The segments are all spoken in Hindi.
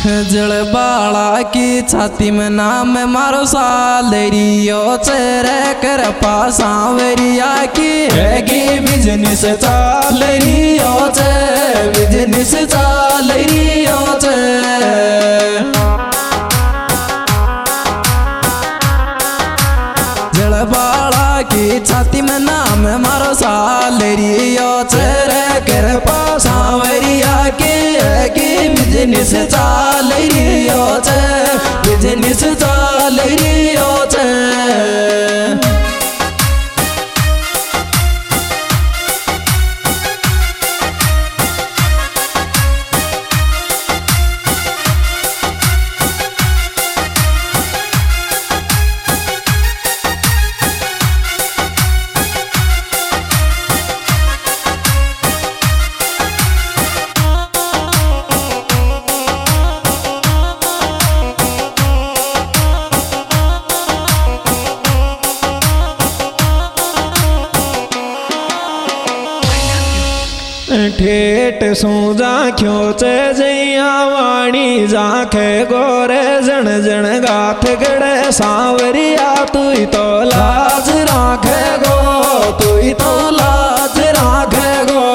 जड़बाड़ा की छाती में नाम मारो सालरियो चेरे कर पासावरिया की हैगी बिजनेस चालरियो चे बिजनेस चालरियो चे जड़बाड़ा की छाती में नाम मारो सालरियो चेरे कर पासावरिया की बिजनेस चाल रियो चे बिजनेस चाल रियो चे ठेठ सूजा ख्योचे जैया वाणी जाखे गोरे जन जन गाथ गड़े सांवरिया तुई तो लाज राखे गो तुई तो लाज राखे गो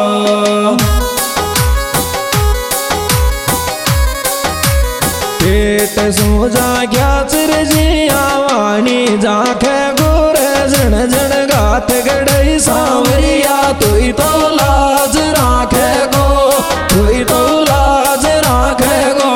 ठेठ सूजा क्या चिर जिया वाणी जाखे गोरे जन जन गाथ गड़े सांवरिया तुई तो लाज राखे गो तुई तो लाज राखे गो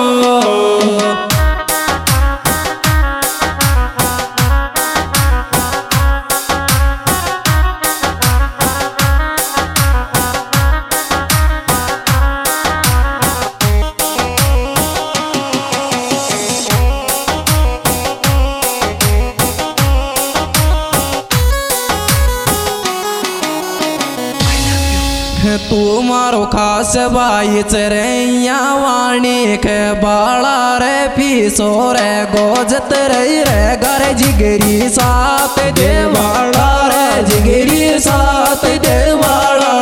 तू मारो खास भाई चरैया वाणी के बाड़ा रे पीसो रे गोजत रे घर जिगरी साथ देवाड़ा रे जिगरी साथ देवाड़ा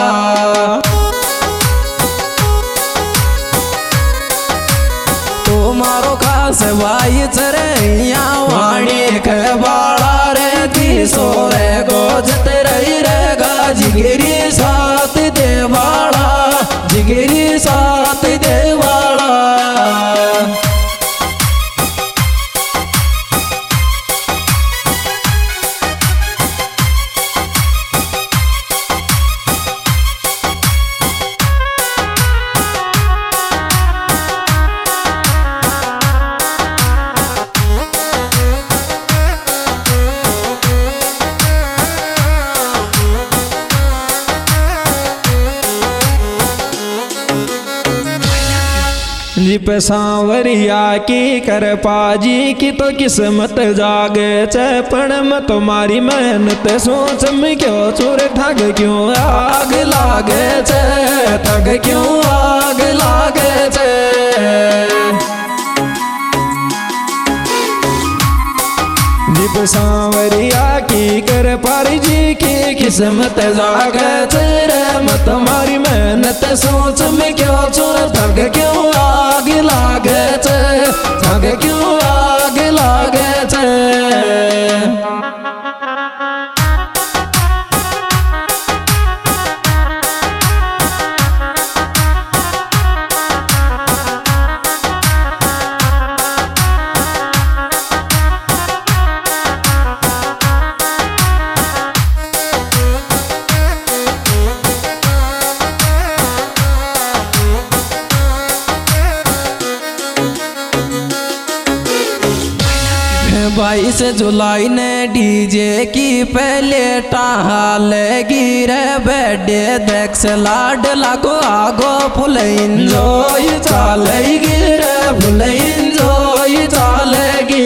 तू मारो खास भाई चरैया वाणी के बाड़ा रे पीसो रे गोजत रे घर जिगरी साथ देवाड़ा जिगरी साथ देवाड़ा जिप सांवरिया की कर पाजी की तो किस्मत जागे चैपण में तुम्हारी मेहनत सोच में क्यों चोर ठग क्यों आग लागे चे ठग क्यों आग लागे चे जिप सांवरिया की कर पाजी की किस्मत जागे चे मत तुम्हारी मेहनत सोच में क्यों चोर ठग क्यों आग लागे चे ठग क्यों आग लागे चे बाईस जुलाई ने डीजे की पहले टालेगी रे बेडे देख लाड लागो आगो फुल इंजॉय चालेगी रे फुल इंजॉय चालेगी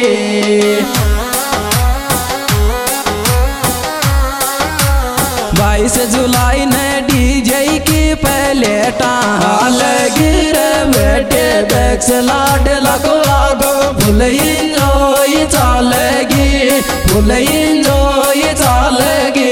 22 जुलाई ने डीजे की पहले टालेगी रे बेटे देख लाड लगो आगो फुल इंजॉय चालेगी फुल इंजॉय चालेगी।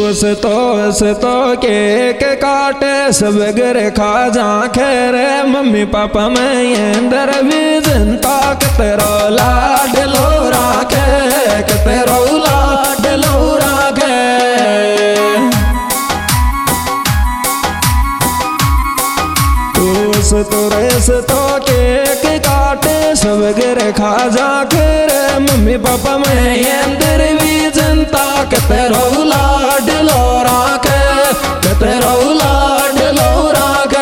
उस तो केक काटे सब घर खा जा खेरे मम्मी पापा मैं अंदर भी जनता कतरो लाड लो राखे कतरो लाड लो राखे उस तो केक काटे सब घर खा जा खेरे मम्मी पापा मैं अंदर भी जनता कतरो लाड लो राखे कतरो लाड लो राखे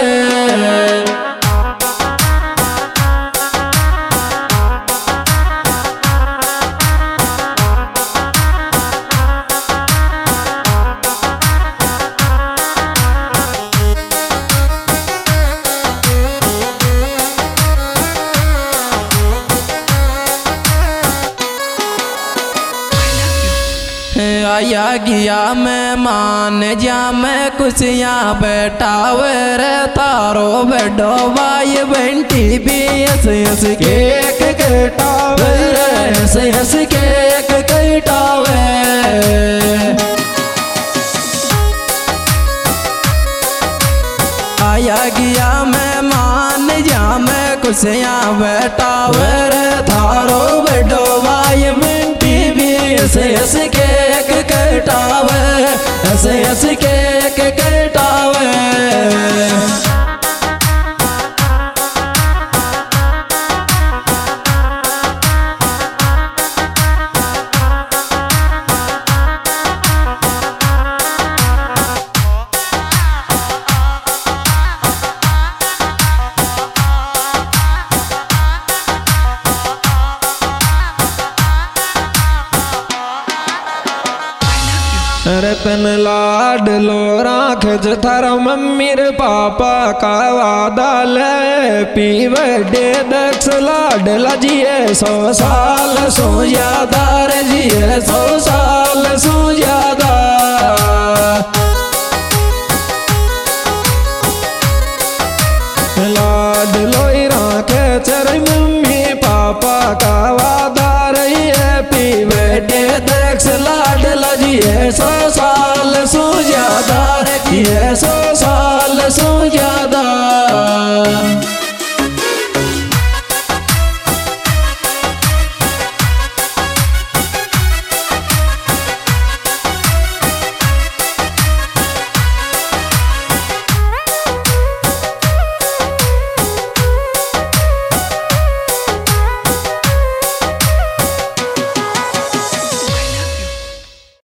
आया गया मेहमान जा मैं कुर्सियाँ बैठावे रे तारो बैठो भाई बंटी भी हंस केक कटावे रे हंस केक कटावे आया गया मेहमान जा मैं कुर्सियाँ बैठावे रे तारो बैठो भाई बंटी भी हंस केक कटावे हंस केक कटावे रतन लाड लो राख थारा मम्मी रे पापा का वादा ले पी बर्थडे दक्ष लाड लजिए 100 साल सो ज्यादा रे जिए 100 साल सो ज्यादा लाड लोई राखे चर मम्मी पापा का वादा रही है पी बर्थडे दक्ष लाड लजिए 100 साल सो ज्यादा रे 100 साल सो ज्यादा